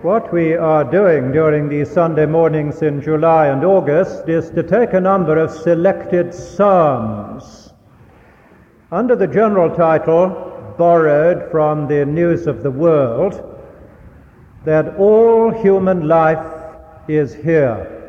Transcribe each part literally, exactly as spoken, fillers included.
What we are doing during these Sunday mornings in July and August is to take a number of selected psalms under the general title, borrowed from the News of the World, that all human life is here.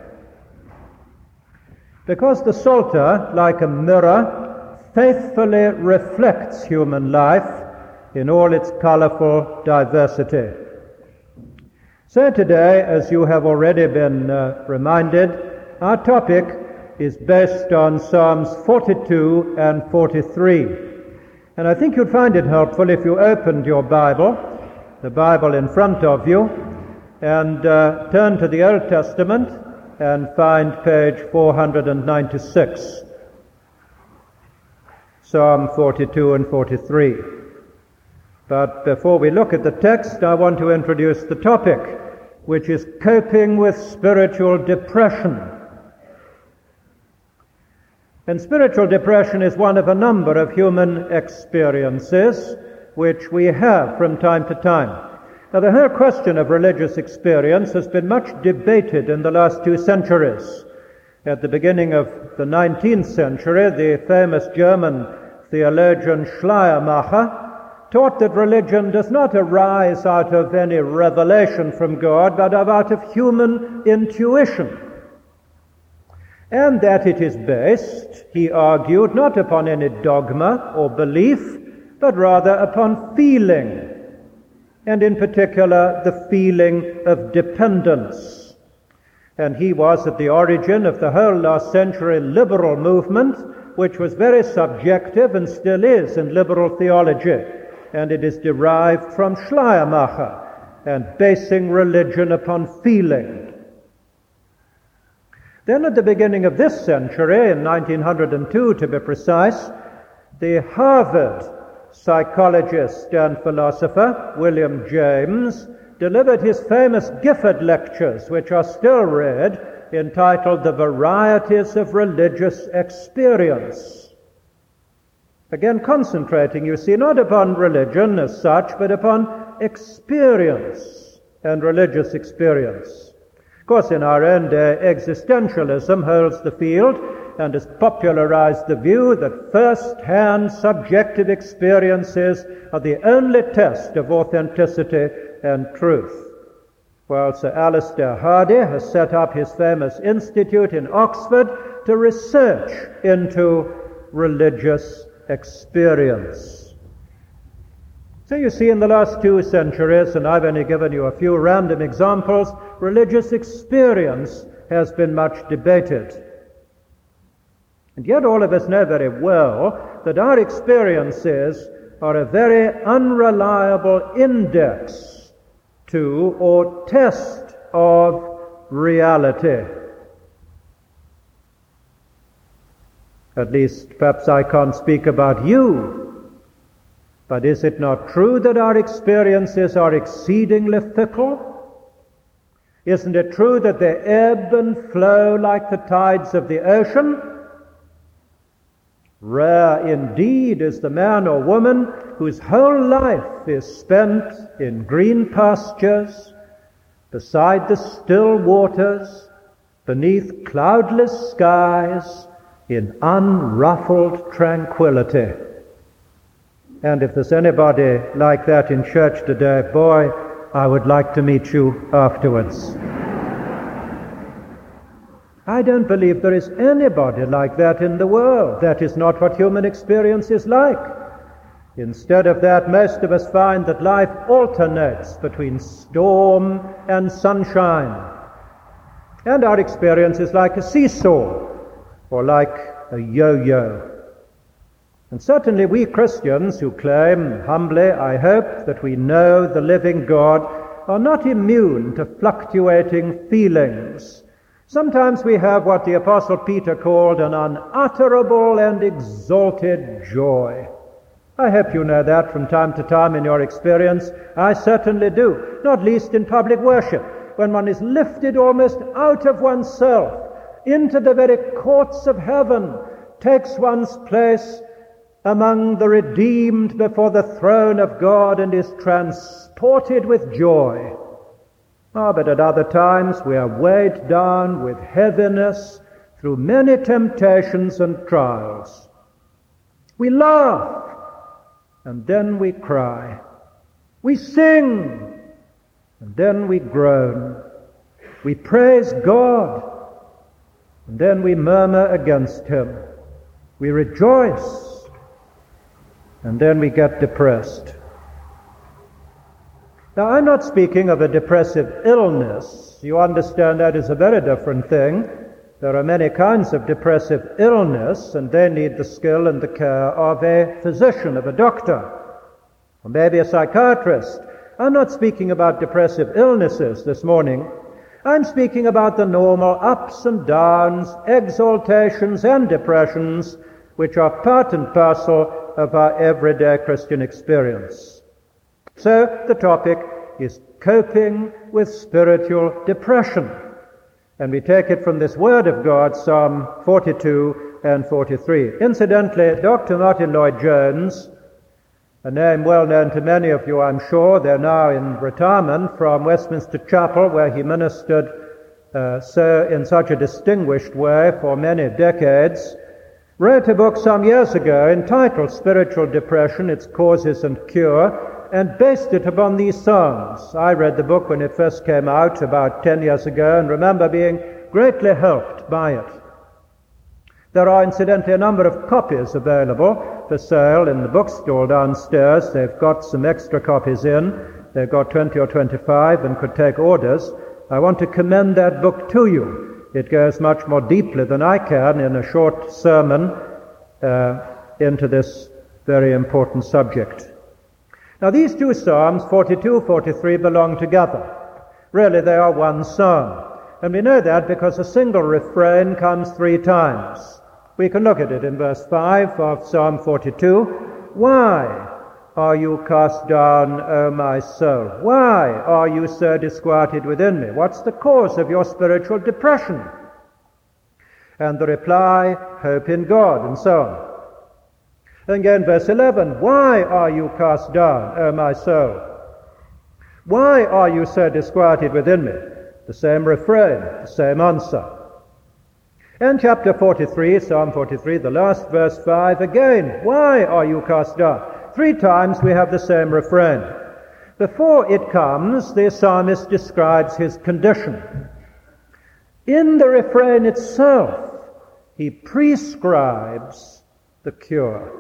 Because the Psalter, like a mirror, faithfully reflects human life in all its colorful diversity. So today, as you have already been uh, reminded, our topic is based on Psalms forty-two and forty-three. And I think you'd find it helpful if you opened your Bible, the Bible in front of you, and uh, turn to the Old Testament and find page four hundred ninety-six, Psalm forty-two and forty-three. But before we look at the text, I want to introduce the topic, which is coping with spiritual depression. And spiritual depression is one of a number of human experiences which we have from time to time. Now, the whole question of religious experience has been much debated in the last two centuries. At the beginning of the nineteenth century, the famous German theologian Schleiermacher taught that religion does not arise out of any revelation from God, but out of human intuition. And that it is based, he argued, not upon any dogma or belief, but rather upon feeling, and in particular the feeling of dependence. And he was at the origin of the whole last century liberal movement, which was very subjective and still is in liberal theology. And it is derived from Schleiermacher and basing religion upon feeling. Then at the beginning of this century, in nineteen oh two to be precise, the Harvard psychologist and philosopher William James delivered his famous Gifford lectures, which are still read, entitled The Varieties of Religious Experience. Again, concentrating, you see, not upon religion as such, but upon experience and religious experience. Of course, in our own day, existentialism holds the field and has popularized the view that first-hand subjective experiences are the only test of authenticity and truth. While Sir Alistair Hardy has set up his famous institute in Oxford to research into religious experience. So you see, in the last two centuries, and I've only given you a few random examples, religious experience has been much debated. And yet all of us know very well that our experiences are a very unreliable index to or test of reality. At least, perhaps I can't speak about you, but is it not true that our experiences are exceedingly fickle? Isn't it true that they ebb and flow like the tides of the ocean? Rare indeed is the man or woman whose whole life is spent in green pastures, beside the still waters, beneath cloudless skies, in unruffled tranquility. And if there's anybody like that in church today, boy, I would like to meet you afterwards. I don't believe there is anybody like that in the world. That is not what human experience is like. Instead of that, most of us find that life alternates between storm and sunshine. And our experience is like a seesaw, or like a yo-yo. And certainly we Christians who claim, humbly I hope, that we know the living God, are not immune to fluctuating feelings. Sometimes we have what the Apostle Peter called an unutterable and exalted joy. I hope you know that from time to time in your experience. I certainly do, not least in public worship, when one is lifted almost out of oneself into the very courts of heaven, takes one's place among the redeemed before the throne of God, and is transported with joy. Ah, but at other times we are weighed down with heaviness through many temptations and trials. We laugh, and then we cry. We sing, and then we groan. We praise God, and then we murmur against Him. We rejoice, and then we get depressed. Now, I'm not speaking of a depressive illness. You understand that is a very different thing. There are many kinds of depressive illness, and they need the skill and the care of a physician, of a doctor, or maybe a psychiatrist. I'm not speaking about depressive illnesses this morning. I'm speaking about the normal ups and downs, exaltations and depressions, which are part and parcel of our everyday Christian experience. So the topic is coping with spiritual depression. And we take it from this Word of God, Psalm forty-two and forty-three. Incidentally, Doctor Martin Lloyd-Jones, a name well known to many of you, I'm sure, they're now in retirement from Westminster Chapel, where he ministered uh, so in such a distinguished way for many decades, wrote a book some years ago entitled Spiritual Depression, Its Causes and Cure, and based it upon these Psalms. I read the book when it first came out about ten years ago and remember being greatly helped by it. There are incidentally a number of copies available for sale in the bookstall downstairs. They've got some extra copies in. They've got twenty or twenty-five and could take orders. I want to commend that book to you. It goes much more deeply than I can in a short sermon uh, into this very important subject. Now these two Psalms, forty-two, forty-three, belong together. Really they are one psalm. And we know that because a single refrain comes three times. We can look at it in verse five of Psalm forty-two. Why are you cast down, O my soul? Why are you so disquieted within me? What's the cause of your spiritual depression? And the reply, hope in God, and so on. And again, verse eleven, why are you cast down, O my soul? Why are you so disquieted within me? The same refrain, the same answer. And chapter forty-three, Psalm forty-three, the last verse five, again, why are you cast down? Three times we have the same refrain. Before it comes, the psalmist describes his condition. In the refrain itself, he prescribes the cure.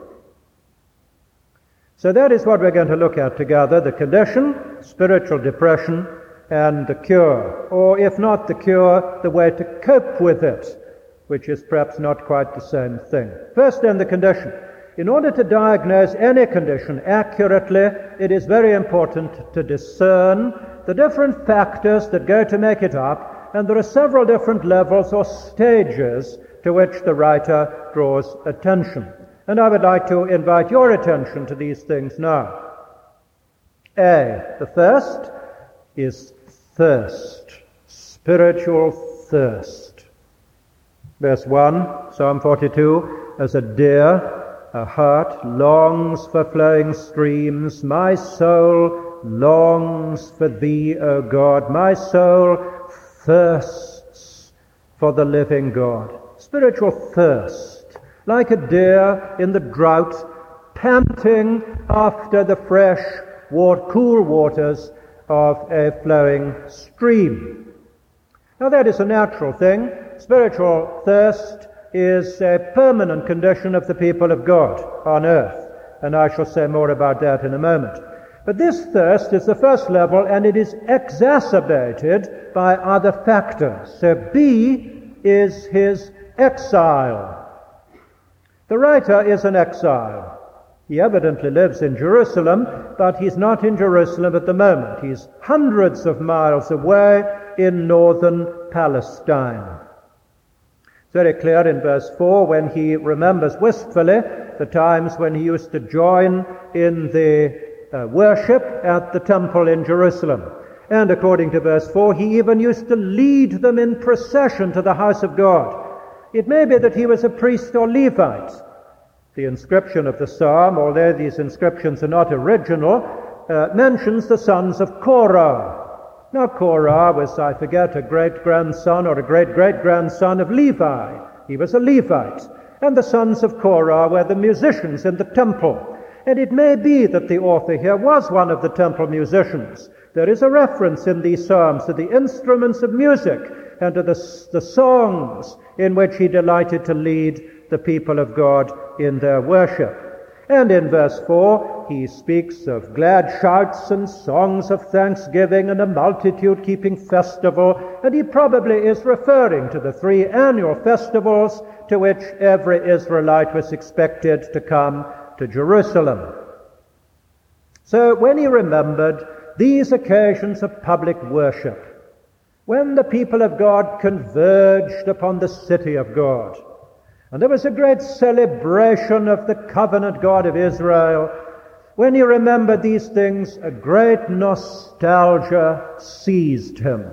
So that is what we're going to look at together, the condition, spiritual depression, and the cure. Or if not the cure, the way to cope with it, which is perhaps not quite the same thing. First then, the condition. In order to diagnose any condition accurately, it is very important to discern the different factors that go to make it up, and there are several different levels or stages to which the writer draws attention. And I would like to invite your attention to these things now. A, the first is thirst, spiritual thirst. Verse one, Psalm forty-two, as a deer, a hart longs for flowing streams, my soul longs for thee, O God. My soul thirsts for the living God. Spiritual thirst, like a deer in the drought, panting after the fresh, cool waters of a flowing stream. Now that is a natural thing. Spiritual thirst is a permanent condition of the people of God on earth, and I shall say more about that in a moment. But this thirst is the first level, and it is exacerbated by other factors. So B is his exile. The writer is an exile. He evidently lives in Jerusalem, but he's not in Jerusalem at the moment. He's hundreds of miles away in northern Palestine. Very clear in verse four when he remembers wistfully the times when he used to join in the uh, worship at the temple in Jerusalem. And according to verse four, he even used to lead them in procession to the house of God. It may be that he was a priest or Levite. The inscription of the psalm, although these inscriptions are not original, uh, mentions the sons of Korah. Now Korah was, I forget, a great-grandson or a great-great-grandson of Levi. He was a Levite. And the sons of Korah were the musicians in the temple. And it may be that the author here was one of the temple musicians. There is a reference in these psalms to the instruments of music and to the, the songs in which he delighted to lead the people of God in their worship. And in verse four, he speaks of glad shouts and songs of thanksgiving and a multitude keeping festival, and he probably is referring to the three annual festivals to which every Israelite was expected to come to Jerusalem. So when he remembered these occasions of public worship, when the people of God converged upon the city of God, and there was a great celebration of the covenant God of Israel, when he remembered these things, a great nostalgia seized him,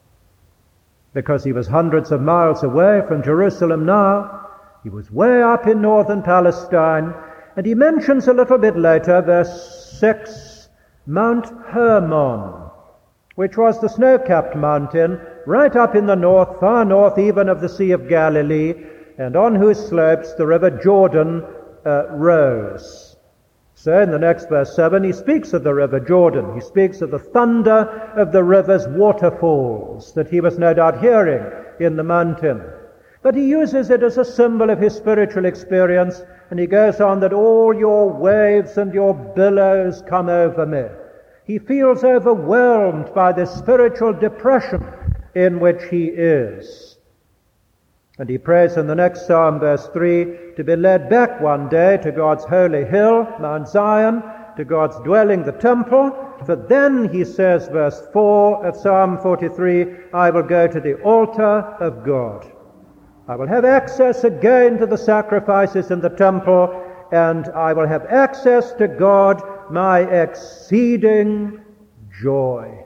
because he was hundreds of miles away from Jerusalem now. He was way up in northern Palestine, and he mentions a little bit later, verse six, Mount Hermon, which was the snow-capped mountain right up in the north, far north even of the Sea of Galilee, and on whose slopes the river Jordan uh, rose. So in the next verse seven, he speaks of the river Jordan. He speaks of the thunder of the river's waterfalls that he was no doubt hearing in the mountain. But he uses it as a symbol of his spiritual experience, and he goes on that all your waves and your billows come over me. He feels overwhelmed by the spiritual depression in which he is. And he prays in the next psalm, verse three, to be led back one day to God's holy hill, Mount Zion, to God's dwelling, the temple. For then, he says, verse four of Psalm forty-three, I will go to the altar of God. I will have access again to the sacrifices in the temple, and I will have access to God, my exceeding joy.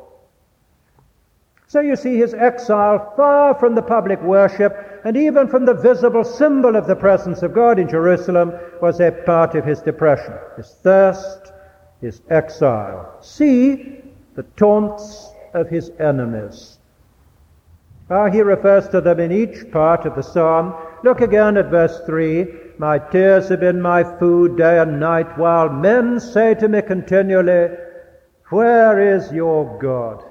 So you see, his exile far from the public worship and even from the visible symbol of the presence of God in Jerusalem was a part of his depression, his thirst, his exile. See the taunts of his enemies. How he refers to them in each part of the psalm. Look again at verse three. My tears have been my food day and night, while men say to me continually, where is your God?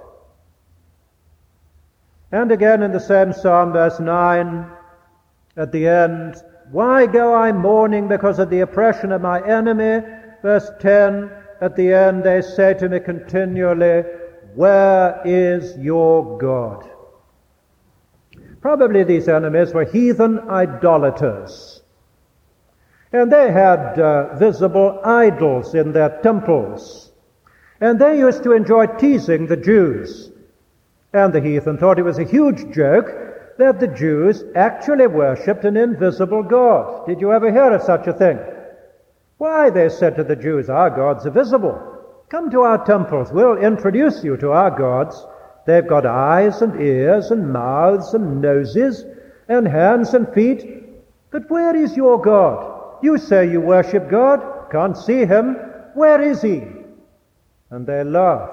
And again in the same psalm, verse nine, at the end, why go I mourning because of the oppression of my enemy? Verse ten, at the end, they say to me continually, where is your God? Probably these enemies were heathen idolaters. And they had uh, visible idols in their temples. And they used to enjoy teasing the Jews. And the heathen thought it was a huge joke that the Jews actually worshipped an invisible God. Did you ever hear of such a thing? Why, they said to the Jews, our gods are visible. Come to our temples, we'll introduce you to our gods. They've got eyes and ears and mouths and noses and hands and feet. But where is your God? You say you worship God, can't see him. Where is he? And they laughed.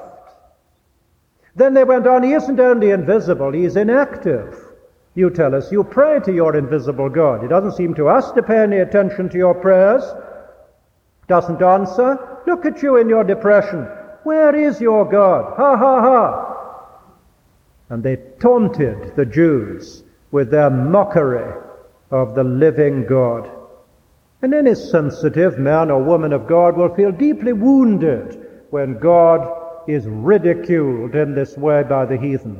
Then they went on, he isn't only invisible, he's inactive. You tell us you pray to your invisible God. It doesn't seem to us to pay any attention to your prayers. Doesn't answer. Look at you in your depression. Where is your God? Ha, ha, ha. And they taunted the Jews with their mockery of the living God. And any sensitive man or woman of God will feel deeply wounded when God is ridiculed in this way by the heathen.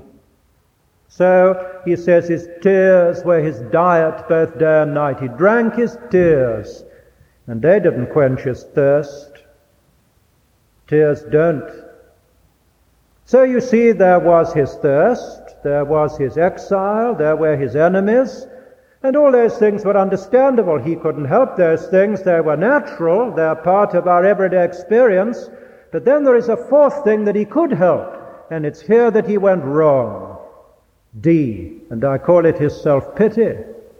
So he says his tears were his diet both day and night. He drank his tears, and they didn't quench his thirst. Tears don't. So you see, there was his thirst, there was his exile, there were his enemies, and all those things were understandable. He couldn't help those things. They were natural. They're part of our everyday experience. But then there is a fourth thing that he could help, and it's here that he went wrong. D, and I call it his self-pity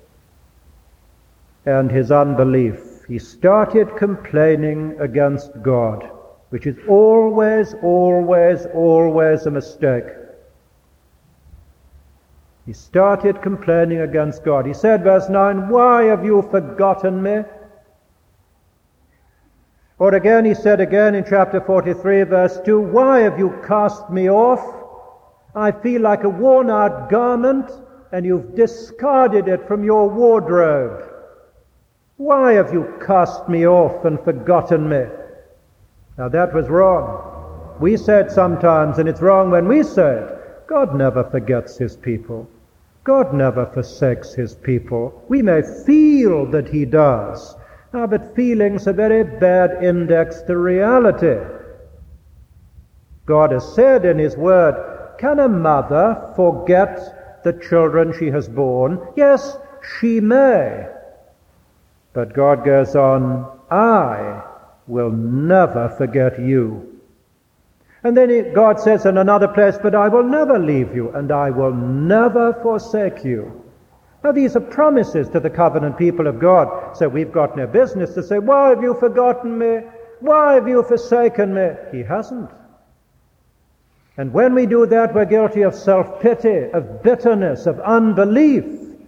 and his unbelief. He started complaining against God, which is always, always, always a mistake. He started complaining against God. He said, verse nine, "Why have you forgotten me?" Or again, he said again in chapter forty-three, verse two, "Why have you cast me off? I feel like a worn-out garment, and you've discarded it from your wardrobe. Why have you cast me off and forgotten me?" Now that was wrong. We say it sometimes, and it's wrong when we say it. God never forgets his people. God never forsakes his people. We may feel that he does. Now, but feeling's a very bad index to reality. God has said in his word, can a mother forget the children she has borne? Yes, she may. But God goes on, I will never forget you. And then he, God says in another place, but I will never leave you, and I will never forsake you. Now these are promises to the covenant people of God, so we've got no business to say, why have you forgotten me? Why have you forsaken me? He hasn't. And when we do that, we're guilty of self-pity, of bitterness, of unbelief,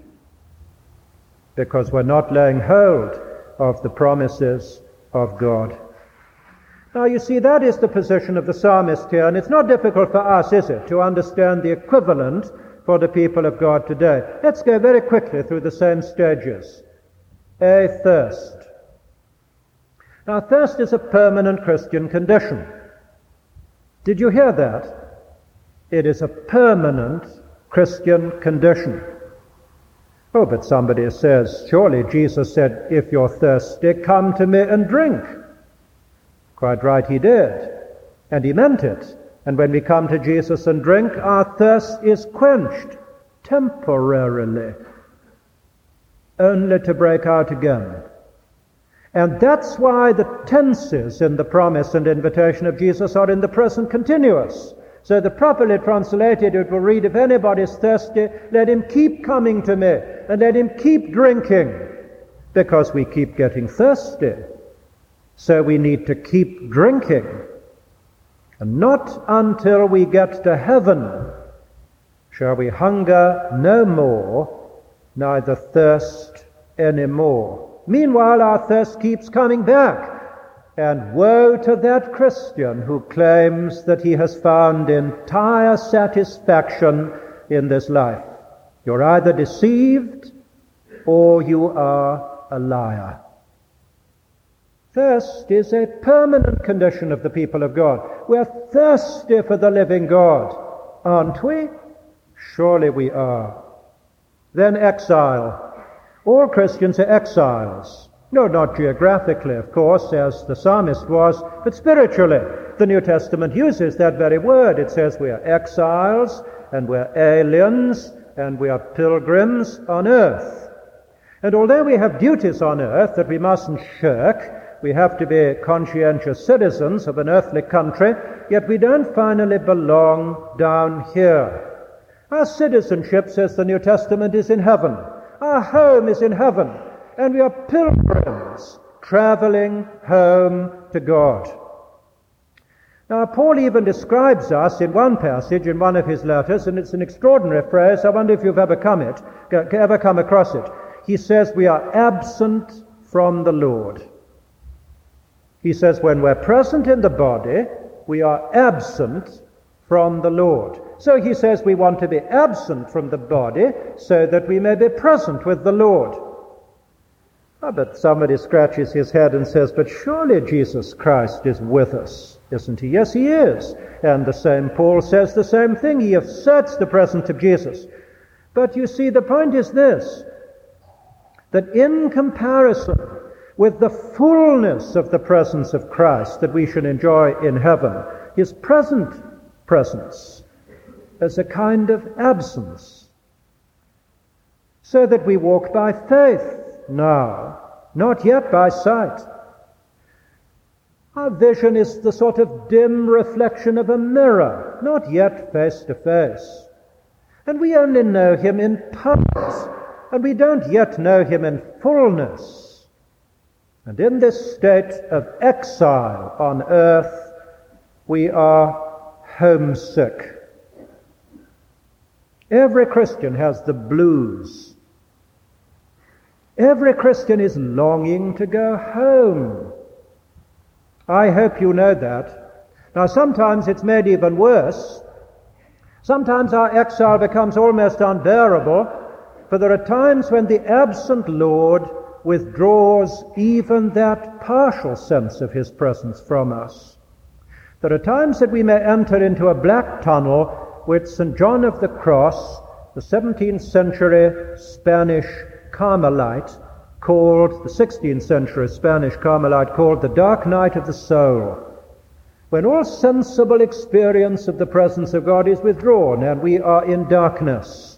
because we're not laying hold of the promises of God. Now you see, that is the position of the psalmist here, and it's not difficult for us, is it, to understand the equivalent for the people of God today. Let's go very quickly through the same stages. A, thirst. Now thirst is a permanent Christian condition. Did you hear that? It is a permanent Christian condition. Oh, but somebody says, surely Jesus said, if you're thirsty, come to me and drink. Quite right, he did. And he meant it. And when we come to Jesus and drink, our thirst is quenched temporarily, only to break out again. And that's why the tenses in the promise and invitation of Jesus are in the present continuous. So the properly translated, it will read, if anybody is thirsty, let him keep coming to me, and let him keep drinking, because we keep getting thirsty. So we need to keep drinking. And not until we get to heaven shall we hunger no more, neither thirst any more. Meanwhile, our thirst keeps coming back. And woe to that Christian who claims that he has found entire satisfaction in this life. You're either deceived or you are a liar. Thirst is a permanent condition of the people of God. We're thirsty for the living God, aren't we? Surely we are. Then exile. All Christians are exiles. No, not geographically, of course, as the psalmist was, but spiritually. The New Testament uses that very word. It says we are exiles, and we're aliens, and we are pilgrims on earth. And although we have duties on earth that we mustn't shirk, we have to be conscientious citizens of an earthly country, yet we don't finally belong down here. Our citizenship, says the New Testament, is in heaven. Our home is in heaven. And we are pilgrims traveling home to God. Now, Paul even describes us in one passage in one of his letters, and it's an extraordinary phrase. I wonder if you've ever come it, ever come across it. He says we are absent from the Lord. He says when we're present in the body, we are absent from the Lord. So he says we want to be absent from the body so that we may be present with the Lord. Oh, but somebody scratches his head and says, but surely Jesus Christ is with us, isn't he? Yes, he is. And the same Paul says the same thing. He asserts the presence of Jesus. But you see, the point is this, that in comparison with the fullness of the presence of Christ that we should enjoy in heaven, his present presence is a kind of absence. So that we walk by faith now, not yet by sight. Our vision is the sort of dim reflection of a mirror, not yet face to face. And we only know him in part, and we don't yet know him in fullness. And in this state of exile on earth, we are homesick. Every Christian has the blues. Every Christian is longing to go home. I hope you know that. Now sometimes it's made even worse. Sometimes our exile becomes almost unbearable, for there are times when the absent Lord withdraws even that partial sense of his presence from us. There are times that we may enter into a black tunnel with Saint John of the Cross, the seventeenth century Spanish Carmelite, called, the sixteenth century Spanish Carmelite, called the dark night of the soul, when all sensible experience of the presence of God is withdrawn and we are in darkness.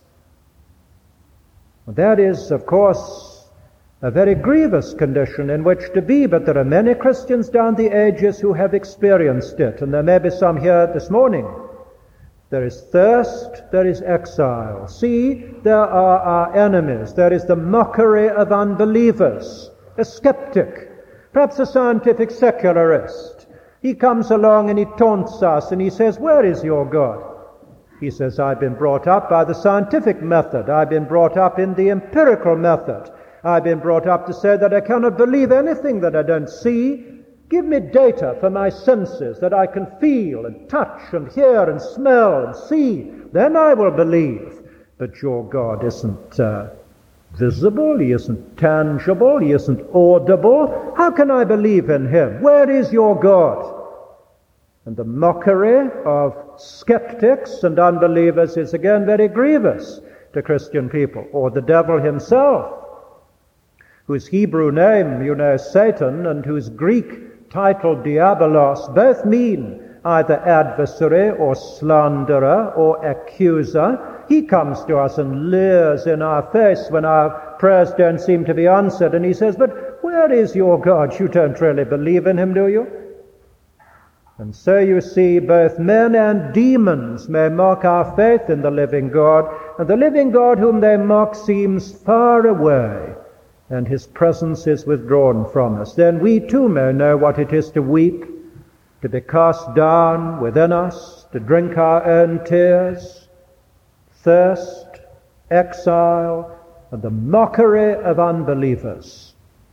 That is, of course, a very grievous condition in which to be, but there are many Christians down the ages who have experienced it, and there may be some here this morning. There is thirst, there is exile. See, there are our enemies. There is the mockery of unbelievers, a skeptic, perhaps a scientific secularist. He comes along and he taunts us and he says, "Where is your God?" He says, "I've been brought up by the scientific method. I've been brought up in the empirical method. I've been brought up to say that I cannot believe anything that I don't see. Give me data for my senses that I can feel and touch and hear and smell and see. Then I will believe." But your God isn't uh, visible. He isn't tangible. He isn't audible. How can I believe in him? Where is your God? And the mockery of skeptics and unbelievers is again very grievous to Christian people, or the devil himself, whose Hebrew name, you know, Satan, and whose Greek title, Diabolos, both mean either adversary or slanderer or accuser. He comes to us and leers in our face when our prayers don't seem to be answered, and he says, "But where is your God? You don't really believe in him, do you?" And so you see, both men and demons may mock our faith in the living God, and the living God whom they mock seems far away, and his presence is withdrawn from us. Then we too may know what it is to weep, to be cast down within us, to drink our own tears, thirst, exile, and the mockery of unbelievers.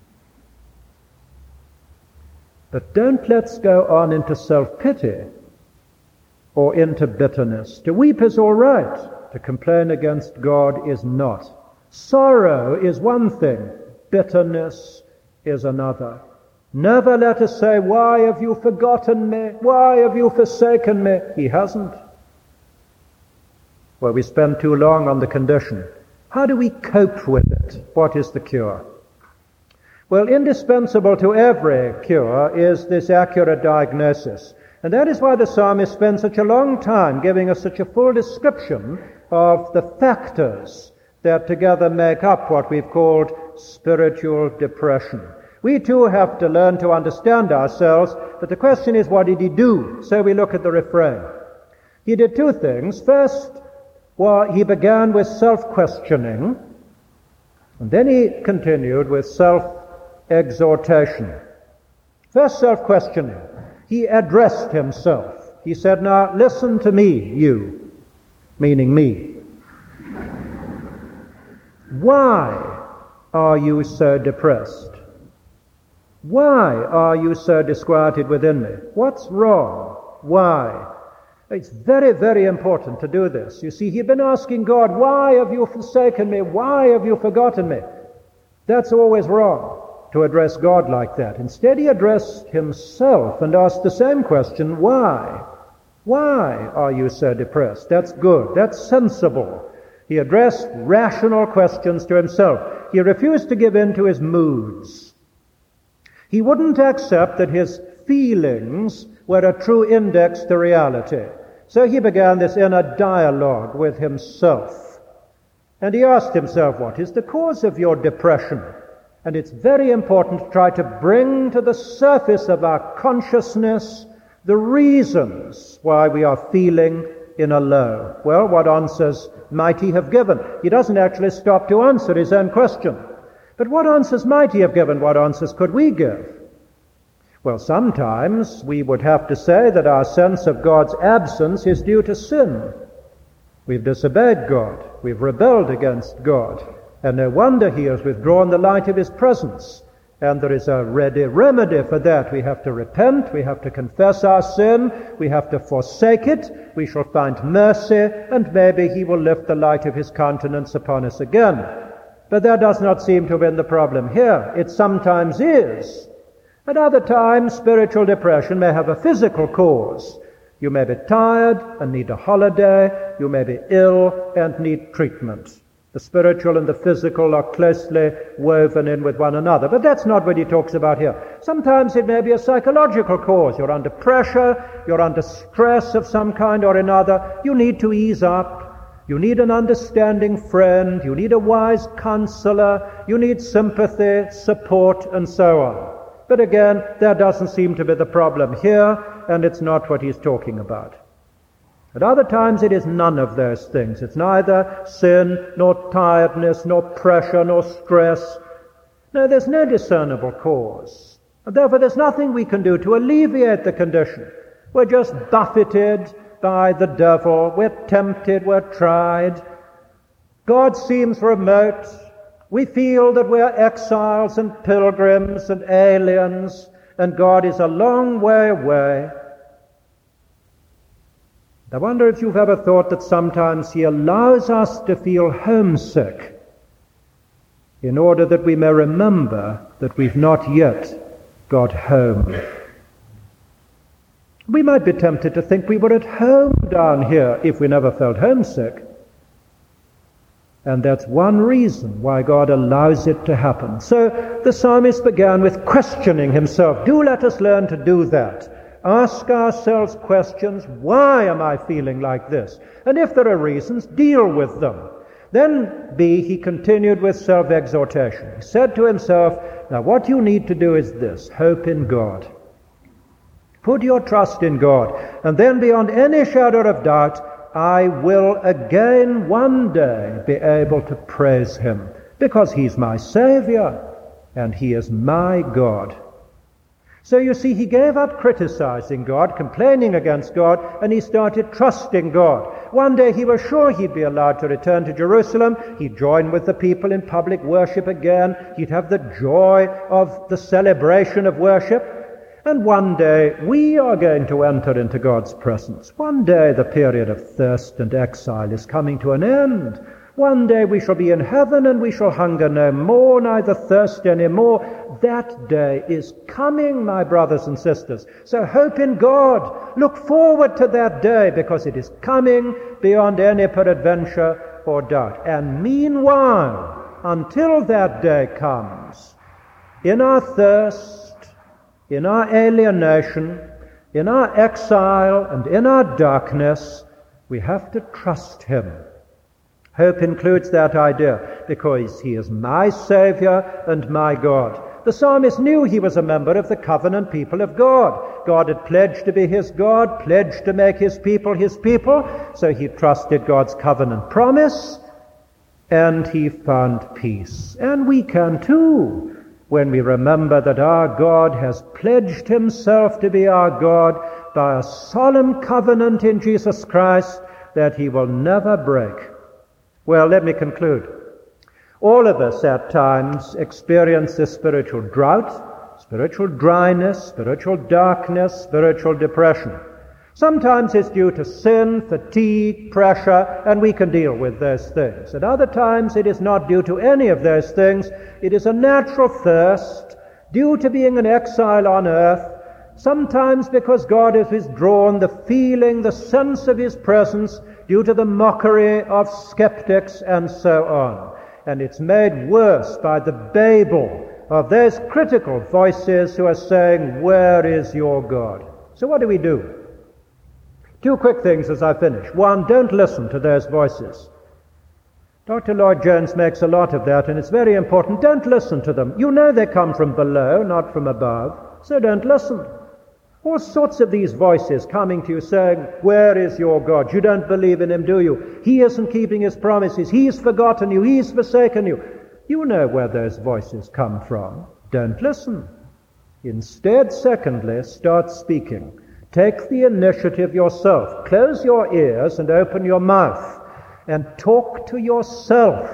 But don't let's go on into self-pity or into bitterness. To weep is all right. To complain against God is not. Sorrow is one thing. Bitterness is another. Never let us say, "Why have you forgotten me? Why have you forsaken me?" He hasn't. Well, we spend too long on the condition. How do we cope with it? What is the cure? Well, indispensable to every cure is this accurate diagnosis. And that is why the psalmist spends such a long time giving us such a full description of the factors that together make up what we've called spiritual depression. We too have to learn to understand ourselves, but the question is, what did he do? So we look at the refrain. He did two things. First, well, he began with self-questioning, and then he continued with self-exhortation. First, self-questioning. He addressed himself. He said, "Now listen to me, you," meaning me. "Why are you so depressed? Why are you so disquieted within me? What's wrong? Why?" It's very, very important to do this. You see, he'd been asking God, "Why have you forsaken me? Why have you forgotten me?" That's always wrong, to address God like that. Instead, he addressed himself and asked the same question, "Why? Why are you so depressed?" That's good. That's sensible. He addressed rational questions to himself. He refused to give in to his moods. He wouldn't accept that his feelings were a true index to reality. So he began this inner dialogue with himself. And he asked himself, what is the cause of your depression? And it's very important to try to bring to the surface of our consciousness the reasons why we are feeling in a low. Well, what answers might he have given? He doesn't actually stop to answer his own question. But what answers might he have given? What answers could we give? Well, sometimes we would have to say that our sense of God's absence is due to sin. We've disobeyed God. We've rebelled against God. And no wonder he has withdrawn the light of his presence. And there is a ready remedy for that. We have to repent. We have to confess our sin. We have to forsake it. We shall find mercy, and maybe he will lift the light of his countenance upon us again. But that does not seem to have been the problem here. It sometimes is. At other times, spiritual depression may have a physical cause. You may be tired and need a holiday. You may be ill and need treatment. The spiritual and the physical are closely woven in with one another. But that's not what he talks about here. Sometimes it may be a psychological cause. You're under pressure. You're under stress of some kind or another. You need to ease up. You need an understanding friend. You need a wise counselor. You need sympathy, support, and so on. But again, that doesn't seem to be the problem here, and it's not what he's talking about. At other times it is none of those things. It's neither sin, nor tiredness, nor pressure, nor stress. No, there's no discernible cause. And therefore there's nothing we can do to alleviate the condition. We're just buffeted by the devil. We're tempted. We're tried. God seems remote. We feel that we're exiles and pilgrims and aliens, and God is a long way away. I wonder if you've ever thought that sometimes he allows us to feel homesick in order that we may remember that we've not yet got home. We might be tempted to think we were at home down here if we never felt homesick. And that's one reason why God allows it to happen. So the psalmist began with questioning himself. Do let us learn to do that. Ask ourselves questions. Why am I feeling like this? And if there are reasons, deal with them. Then B, he continued with self-exhortation. He said to himself, now what you need to do is this: hope in God. Put your trust in God. And then beyond any shadow of doubt, I will again one day be able to praise him, because he's my Savior and he is my God. So you see, he gave up criticizing God, complaining against God, and he started trusting God. One day he was sure he'd be allowed to return to Jerusalem. He'd join with the people in public worship again. He'd have the joy of the celebration of worship. And one day we are going to enter into God's presence. One day the period of thirst and exile is coming to an end. One day we shall be in heaven and we shall hunger no more, neither thirst any more. That day is coming, my brothers and sisters. So hope in God. Look forward to that day, because it is coming beyond any peradventure or doubt. And meanwhile, until that day comes, in our thirst, in our alienation, in our exile, and in our darkness, we have to trust him. Hope includes that idea, because he is my Savior and my God. The psalmist knew he was a member of the covenant people of God. God had pledged to be his God, pledged to make his people his people, so he trusted God's covenant promise, and he found peace. And we can too, when we remember that our God has pledged himself to be our God by a solemn covenant in Jesus Christ that he will never break. Well, let me conclude. All of us at times experience this spiritual drought, spiritual dryness, spiritual darkness, spiritual depression. Sometimes it's due to sin, fatigue, pressure, and we can deal with those things. At other times it is not due to any of those things. It is a natural thirst due to being an exile on earth, sometimes because God has withdrawn the feeling, the sense of his presence due to the mockery of skeptics and so on. And it's made worse by the babel of those critical voices who are saying, where is your God? So what do we do? Two quick things as I finish. One, don't listen to those voices. Doctor Lloyd Jones makes a lot of that, and it's very important. Don't listen to them. You know they come from below, not from above, so don't listen. All sorts of these voices coming to you saying, where is your God? You don't believe in him, do you? He isn't keeping his promises. He's forgotten you. He's forsaken you. You know where those voices come from. Don't listen. Instead, secondly, start speaking. Take the initiative yourself. Close your ears and open your mouth. and talk to yourself.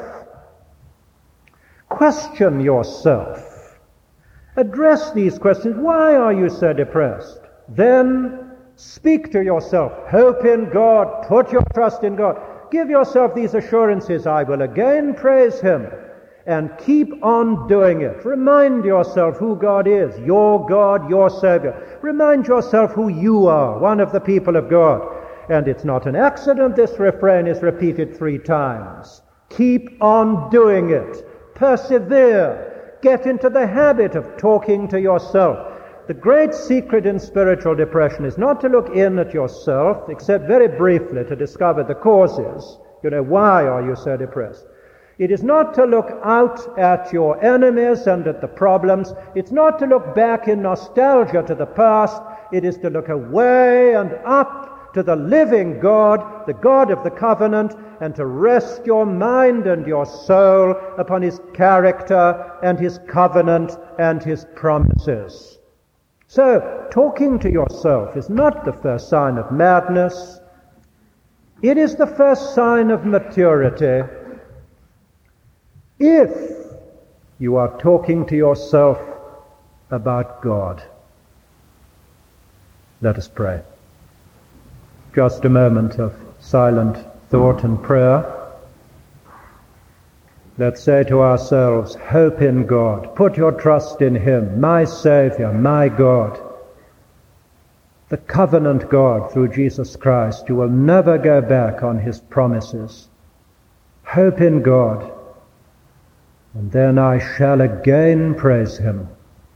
Question yourself. Address these questions. Why are you so depressed? Then speak to yourself. Hope in God. Put your trust in God. Give yourself these assurances. I will again praise him. And keep on doing it. Remind yourself who God is. Your God, your Savior. Remind yourself who you are, one of the people of God. And it's not an accident this refrain is repeated three times. Keep on doing it. Persevere. Get into the habit of talking to yourself. The great secret in spiritual depression is not to look in at yourself, except very briefly to discover the causes. You know, why are you so depressed? It is not to look out at your enemies and at the problems. It's not to look back in nostalgia to the past. It is to look away and up to the living God, the God of the covenant, and to rest your mind and your soul upon his character and his covenant and his promises. So, talking to yourself is not the first sign of madness. It is the first sign of maturity. If you are talking to yourself about God. Let us pray. Just a moment of silent thought and prayer. Let's say to ourselves, hope in God. Put your trust in him, my Savior, my God. The covenant God through Jesus Christ, who will never go back on his promises. Hope in God. And then I shall again praise him.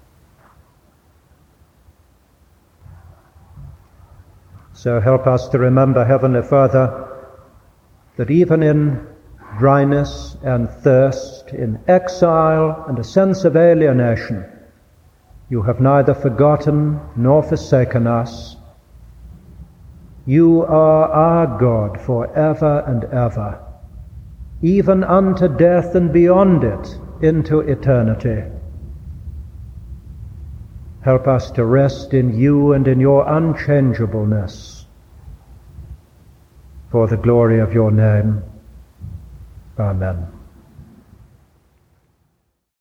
So help us to remember, Heavenly Father, that even in dryness and thirst, in exile and a sense of alienation, you have neither forgotten nor forsaken us. You are our God forever and ever, even unto death and beyond it, into eternity. Help us to rest in you and in your unchangeableness, for the glory of your name. Amen.